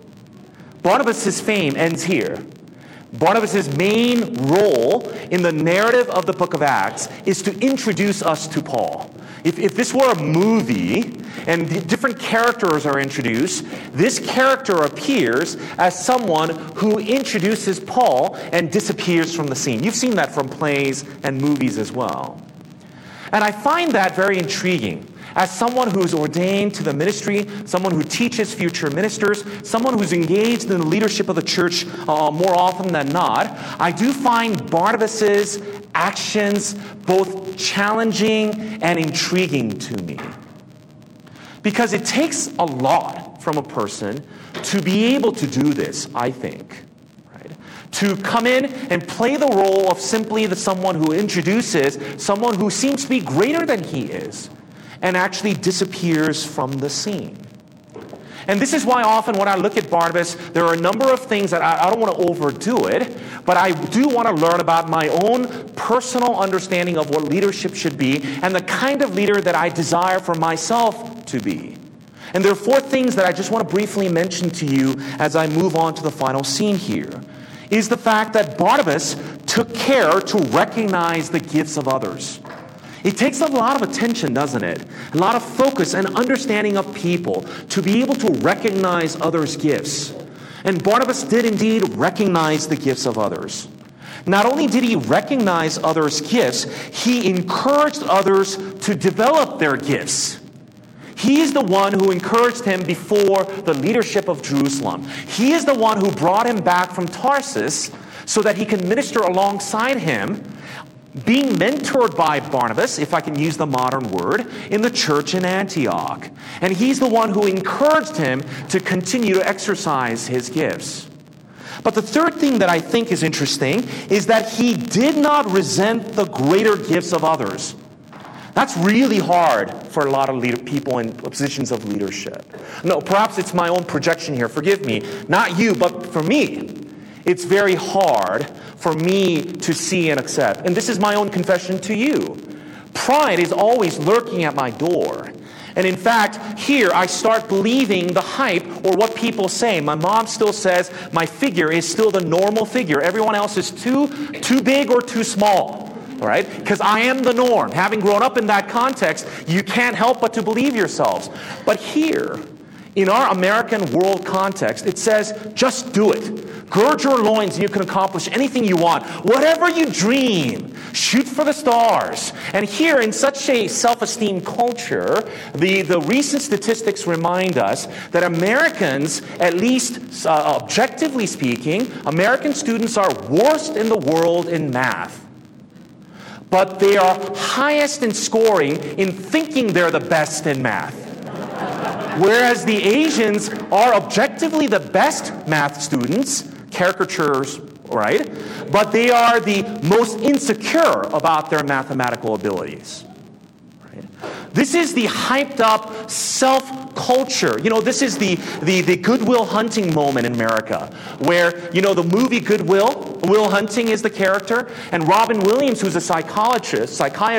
Speaker 1: Barnabas' fame ends here. Barnabas' main role in the narrative of the book of Acts is to introduce us to Paul. If this were a movie and different characters are introduced, this character appears as someone who introduces Paul and disappears from the scene. You've seen that from plays and movies as well. And I find that very intriguing. As someone who's ordained to the ministry, someone who teaches future ministers, someone who's engaged in the leadership of the church more often than not, I do find Barnabas' actions both challenging and intriguing to me. Because it takes a lot from a person to be able to do this, I think. To come in and play the role of simply someone who introduces someone who seems to be greater than he is, and actually disappears from the scene. And this is why often when I look at Barnabas, there are a number of things that I don't want to overdo it, but I do want to learn about my own personal understanding of what leadership should be and the kind of leader that I desire for myself to be. And there are 4 things that I just want to briefly mention to you as I move on to the final scene here. Is the fact that Barnabas took care to recognize the gifts of others. It takes a lot of attention, doesn't it? A lot of focus and understanding of people to be able to recognize others' gifts. And Barnabas did indeed recognize the gifts of others. Not only did he recognize others' gifts, he encouraged others to develop their gifts. He is the one who encouraged him before the leadership of Jerusalem. He is the one who brought him back from Tarsus so that he can minister alongside him, being mentored by Barnabas, if I can use the modern word, in the church in Antioch. And he's the one who encouraged him to continue to exercise his gifts. But the third thing that I think is interesting is that he did not resent the greater gifts of others. That's really hard for a lot of people in positions of leadership. No, perhaps it's my own projection here. Forgive me. Not you, but for me. It's very hard for me to see and accept. And this is my own confession to you. Pride is always lurking at my door. And in fact, here I start believing the hype or what people say. My mom still says my figure is still the normal figure. Everyone else is too big or too small. All right? Because I am the norm. Having grown up in that context, you can't help but to believe yourselves. But here, in our American world context, it says, just do it. Gird your loins and you can accomplish anything you want. Whatever you dream, shoot for the stars. And here, in such a self-esteem culture, the recent statistics remind us that Americans, at least objectively speaking, American students are worst in the world in math. But they are highest in scoring in thinking they're the best in math. Whereas the Asians are objectively the best math students, caricatures, right? But they are the most insecure about their mathematical abilities. Right? This is the hyped up self-culture. This is the Good Will Hunting moment in America, where, the movie Good Will, Will Hunting is the character, and Robin Williams, who's a psychiatrist,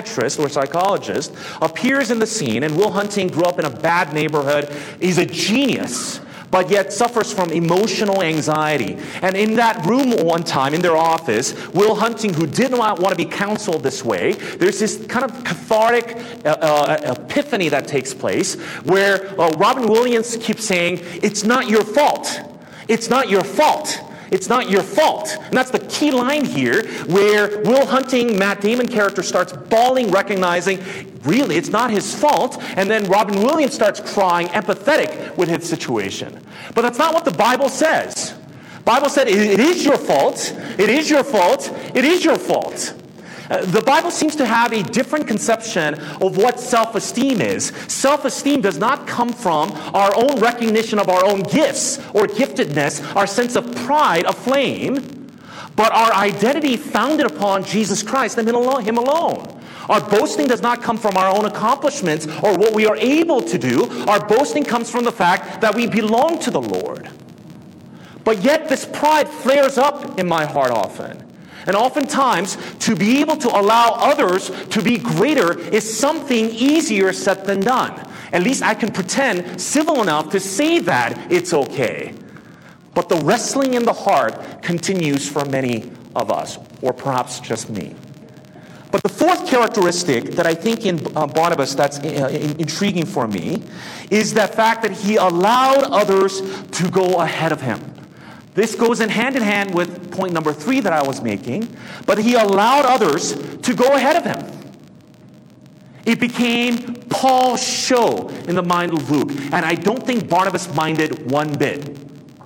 Speaker 1: appears in the scene, and Will Hunting grew up in a bad neighborhood. He's a genius, but yet suffers from emotional anxiety. And in that room one time, in their office, Will Hunting, who did not want to be counseled this way, there's this kind of cathartic epiphany that takes place, where Robin Williams keeps saying, "It's not your fault. It's not your fault. It's not your fault." And that's the key line here, where Will Hunting, Matt Damon character, starts bawling, recognizing, really, it's not his fault. And then Robin Williams starts crying, empathetic with his situation. But that's not what the Bible says. The Bible said, it is your fault. It is your fault. It is your fault. The Bible seems to have a different conception of what self-esteem is. Self-esteem does not come from our own recognition of our own gifts or giftedness, our sense of pride aflame, but our identity founded upon Jesus Christ and Him alone. Our boasting does not come from our own accomplishments or what we are able to do. Our boasting comes from the fact that we belong to the Lord. But yet this pride flares up in my heart often. And oftentimes, to be able to allow others to be greater is something easier said than done. At least I can pretend civil enough to say that it's okay. But the wrestling in the heart continues for many of us, or perhaps just me. But the fourth characteristic that I think in Barnabas that's intriguing for me is the fact that he allowed others to go ahead of him. This goes in hand with point number 3 that I was making, but he allowed others to go ahead of him. It became Paul's show in the mind of Luke, and I don't think Barnabas minded one bit.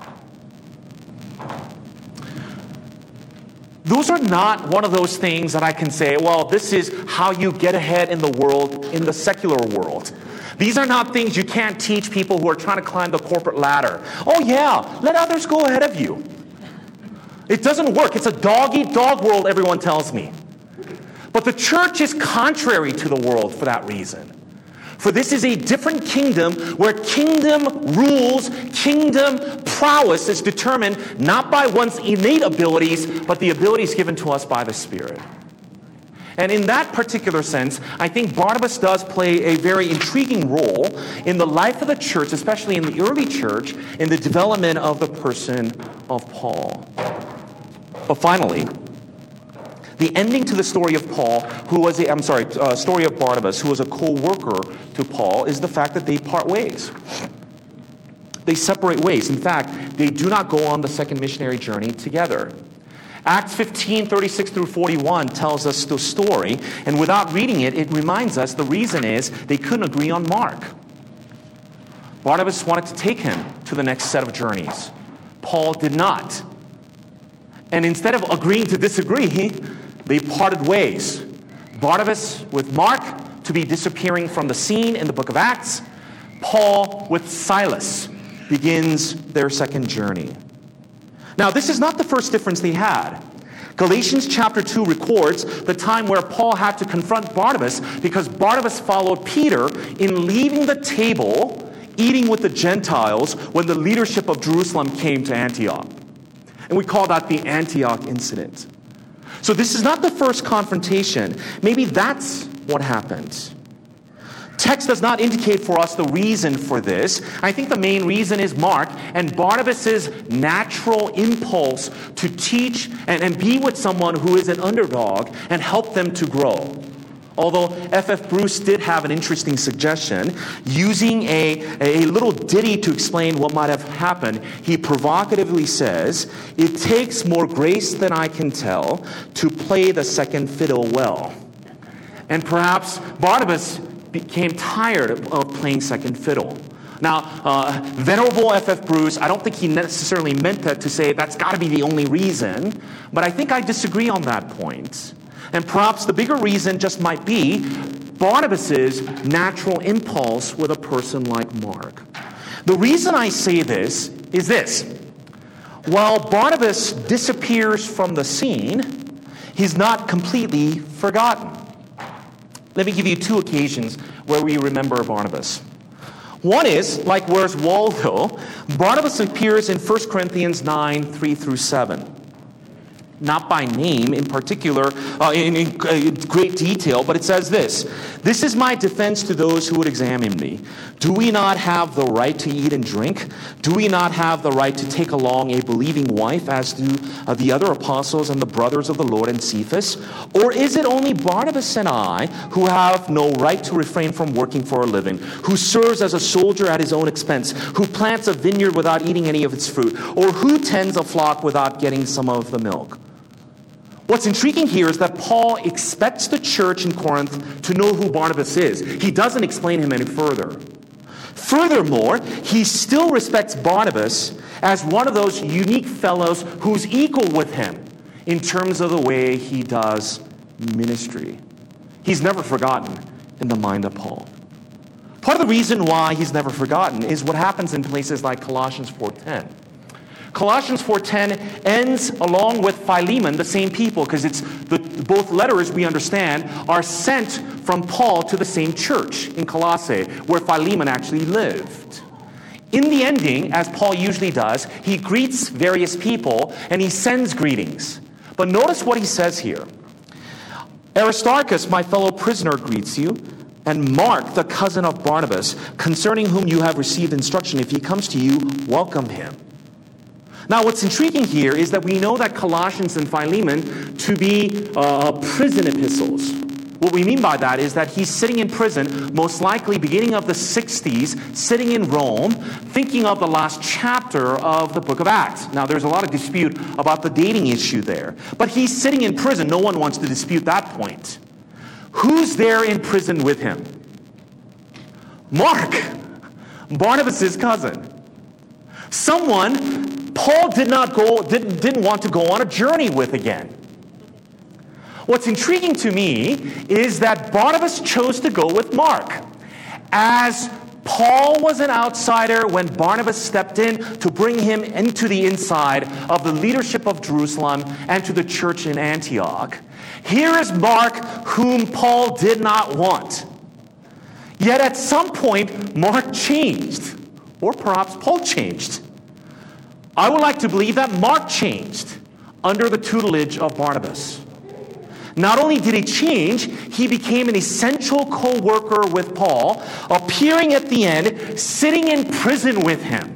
Speaker 1: Those are not one of those things that I can say, well, this is how you get ahead in the world, in the secular world. These are not things you can't teach people who are trying to climb the corporate ladder. Oh yeah, let others go ahead of you. It doesn't work. It's a dog-eat-dog world, everyone tells me. But the church is contrary to the world for that reason. For this is a different kingdom where kingdom rules, kingdom prowess is determined not by one's innate abilities, but the abilities given to us by the Spirit. And in that particular sense, I think Barnabas does play a very intriguing role in the life of the church, especially in the early church, in the development of the person of Paul. But finally, the ending to the story of story of Barnabas, who was a co-worker to Paul, is the fact that they part ways. They separate ways. In fact, they do not go on the second missionary journey together. Acts 15:36 through 41 tells us the story, and without reading it, it reminds us the reason is they couldn't agree on Mark. Barnabas wanted to take him to the next set of journeys. Paul did not. And instead of agreeing to disagree, they parted ways. Barnabas with Mark to be disappearing from the scene in the book of Acts. Paul with Silas begins their second journey. Now, this is not the first difference they had. Galatians chapter 2 records the time where Paul had to confront Barnabas because Barnabas followed Peter in leaving the table, eating with the Gentiles when the leadership of Jerusalem came to Antioch. And we call that the Antioch incident. So this is not the first confrontation. Maybe that's what happened. Text does not indicate for us the reason for this. I think the main reason is Mark and Barnabas' natural impulse to teach and be with someone who is an underdog and help them to grow. Although F.F. Bruce did have an interesting suggestion, using a little ditty to explain what might have happened, he provocatively says, "It takes more grace than I can tell to play the second fiddle well." And perhaps Barnabas became tired of playing second fiddle. Now, Venerable F.F. Bruce, I don't think he necessarily meant that to say that's got to be the only reason, but I think I disagree on that point. And perhaps the bigger reason just might be Barnabas' natural impulse with a person like Mark. The reason I say this is this. While Barnabas disappears from the scene, he's not completely forgotten. Let me give you 2 occasions where we remember Barnabas. One is, like Where's Waldo, Barnabas appears in 1 Corinthians 9, 3 through 7. Not by name in particular, in great detail, but it says this. "This is my defense to those who would examine me. Do we not have the right to eat and drink? Do we not have the right to take along a believing wife, as do the other apostles and the brothers of the Lord and Cephas? Or is it only Barnabas and I who have no right to refrain from working for a living, who serves as a soldier at his own expense, who plants a vineyard without eating any of its fruit, or who tends a flock without getting some of the milk?" What's intriguing here is that Paul expects the church in Corinth to know who Barnabas is. He doesn't explain him any further. Furthermore, he still respects Barnabas as one of those unique fellows who's equal with him in terms of the way he does ministry. He's never forgotten in the mind of Paul. Part of the reason why he's never forgotten is what happens in places like Colossians 4:10. Colossians 4:10 ends along with Philemon, the same people, because it's both letters we understand are sent from Paul to the same church in Colossae, where Philemon actually lived. In the ending, as Paul usually does, he greets various people and he sends greetings. But notice what he says here. Aristarchus, my fellow prisoner, greets you, and Mark, the cousin of Barnabas, concerning whom you have received instruction. If he comes to you, welcome him. Now, what's intriguing here is that we know that Colossians and Philemon to be prison epistles. What we mean by that is that he's sitting in prison, most likely beginning of the 60s, sitting in Rome, thinking of the last chapter of the book of Acts. Now, there's a lot of dispute about the dating issue there. But he's sitting in prison. No one wants to dispute that point. Who's there in prison with him? Mark, Barnabas' cousin. Someone Paul didn't want to go on a journey with again. What's intriguing to me is that Barnabas chose to go with Mark. As Paul was an outsider when Barnabas stepped in to bring him into the inside of the leadership of Jerusalem and to the church in Antioch. Here is Mark, whom Paul did not want. Yet at some point, Mark changed. Or perhaps Paul changed. I would like to believe that Mark changed under the tutelage of Barnabas. Not only did he change, he became an essential co-worker with Paul, appearing at the end, sitting in prison with him.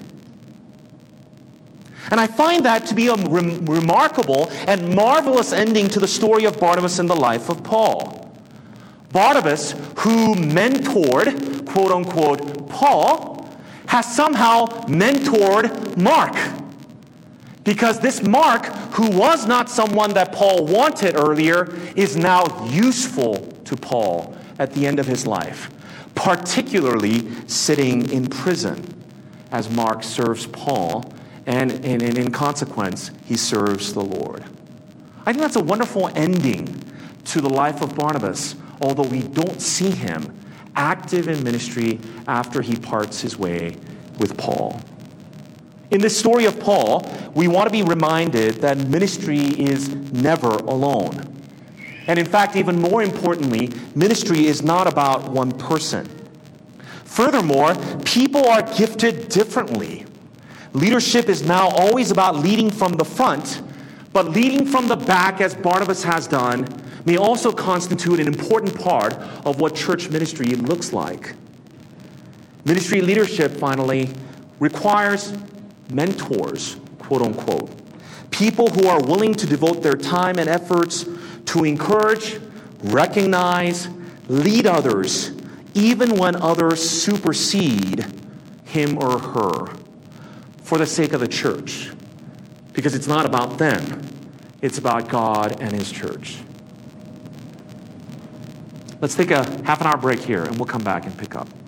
Speaker 1: And I find that to be a remarkable and marvelous ending to the story of Barnabas and the life of Paul. Barnabas, who mentored, quote-unquote, Paul, has somehow mentored Mark. Because this Mark, who was not someone that Paul wanted earlier, is now useful to Paul at the end of his life, particularly sitting in prison as Mark serves Paul, and in consequence, he serves the Lord. I think that's a wonderful ending to the life of Barnabas, although we don't see him active in ministry after he parts his way with Paul. In this story of Paul, we want to be reminded that ministry is never alone. And in fact, even more importantly, ministry is not about one person. Furthermore, people are gifted differently. Leadership is now always about leading from the front, but leading from the back, as Barnabas has done, may also constitute an important part of what church ministry looks like. Ministry leadership, finally, requires mentors, quote unquote. People who are willing to devote their time and efforts to encourage, recognize, lead others, even when others supersede him or her, for the sake of the church. Because it's not about them, it's about God and his church. Let's take a half an hour break here and we'll come back and pick up.